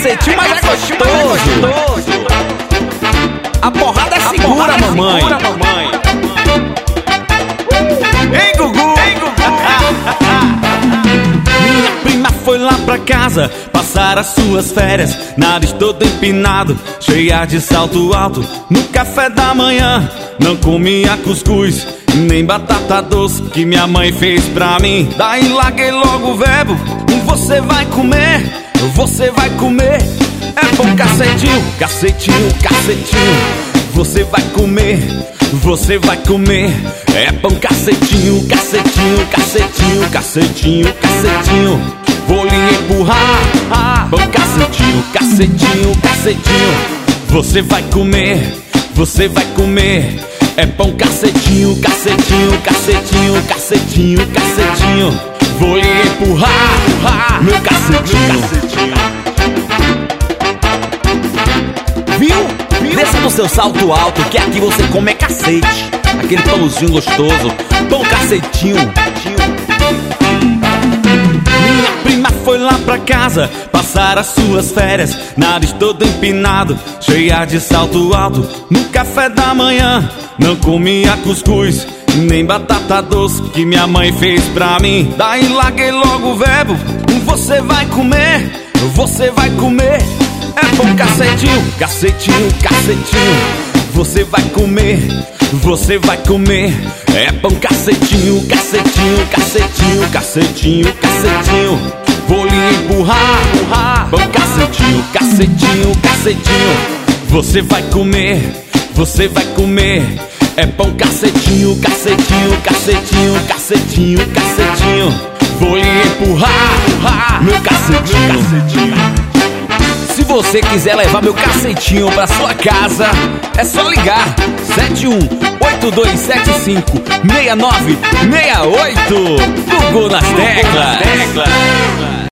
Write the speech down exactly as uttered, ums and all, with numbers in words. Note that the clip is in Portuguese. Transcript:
cacetinho, mas é gostoso. A porrada segura, mamãe. Ei, Gugu! Ei, Gugu! Minha prima foi lá pra casa passar as suas férias, nariz todo empinado, cheia de salto alto. No café da manhã não comia cuscuz, nem batata doce que minha mãe fez pra mim. Daí larguei logo o verbo: você vai comer, você vai comer. É bom cacetinho, cacetinho, cacetinho. Você vai comer, você vai comer. É bom cacetinho, cacetinho, cacetinho, cacetinho, cacetinho. Vou lhe empurrar, ah, bom cacetinho, cacetinho, cacetinho. Você vai comer, você vai comer. É bom cacetinho, cacetinho, cacetinho, cacetinho, cacetinho. Vou lhe empurrar, ah, meu cacetinho, cacetinho. Viu? Desça no seu salto alto, que aqui você come é cacete. Aquele pãozinho gostoso, pão cacetinho. Minha prima foi lá pra casa passar as suas férias, nariz todo empinado, cheia de salto alto. No café da manhã não comia cuscuz, nem batata doce que minha mãe fez pra mim. Daí larguei logo o verbo: você vai comer, você vai comer. É bom cacetinho, cacetinho, cacetinho. Você vai comer, você vai comer. É bom cacetinho, cacetinho, cacetinho, cacetinho, cacetinho. Vou lhe empurrar, empurrar. Bom cacetinho, cacetinho, cacetinho. Você vai comer, você vai comer. É bom cacetinho, cacetinho, cacetinho, cacetinho, cacetinho. Vou lhe empurrar, empurrar. Meu cacetinho, cacetinho. Se você quiser levar meu cacetinho pra sua casa, é só ligar sete um oito dois sete cinco seis nove seis oito. Gugu nas teclas.